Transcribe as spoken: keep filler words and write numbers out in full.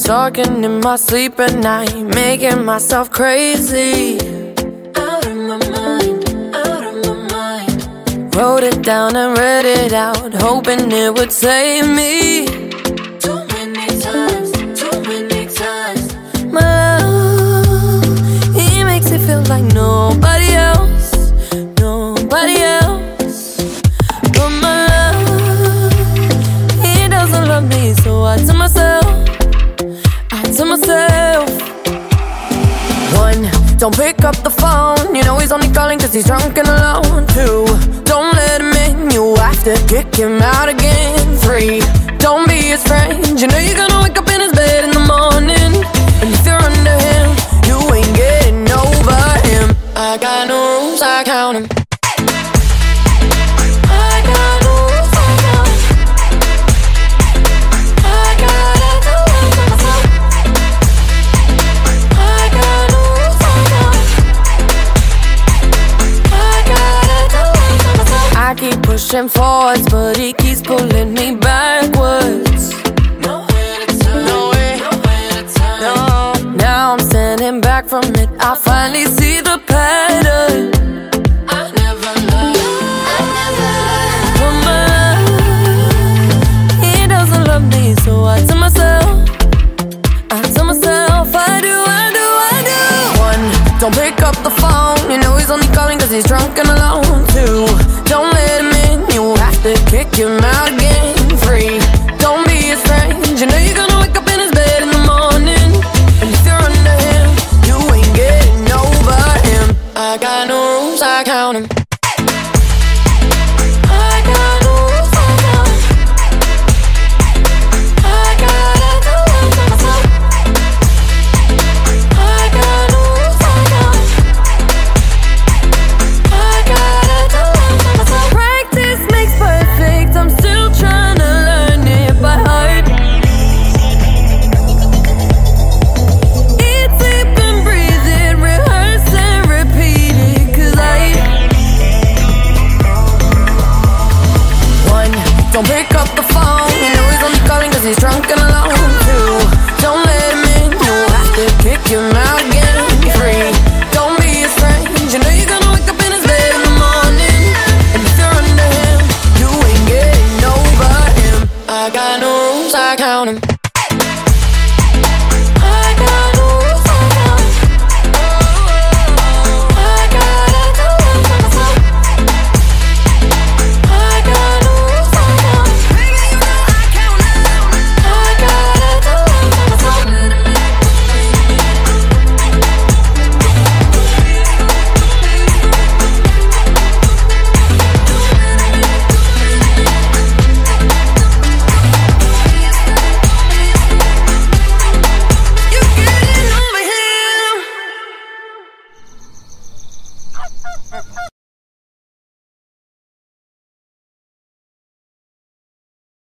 Talking in my sleep at night, making myself crazy. Out of my mind, out of my mind. Wrote it down and read it out, hoping it would save me. Too many times, too many times. My love, he makes it feel like nobody else, nobody else. But my love, he doesn't love me, so I tell myself, to myself. One, don't pick up the phone, you know he's only calling cause he's drunk and alone. Two, don't let him in, you have to kick him out again. Three, don't be his friend, you know you're gonna wake up in his bed in the morning. And if you're under him, you ain't getting over him. I got no rules, I count him. Pushing forwards, but he keeps pulling me backwards. Nowhere to turn, nowhere, nowhere to turn. No, now I'm standing back from it. I finally see the pattern. I never loved, I never loved. But my love, he doesn't love me, so I tell myself, I tell myself, I do, I do, I do. One, don't pick up the phone, you know he's only calling cause he's drunk and alone. Two, don't let him in, you have to kick him out again. Three, don't be his friend, you know you're gonna wake up in his bed in the morning. And if you're under him, you ain't getting over him. I got no rules, I count him. Don't pick up the phone, you know he's only calling cause he's drunk and alone. Two, don't let him in, you have to kick him out again. Three, don't be his friend, you know you're gonna wake up in his bed in the morning. And if you're under him, you ain't getting over him. I got no rules, I count him.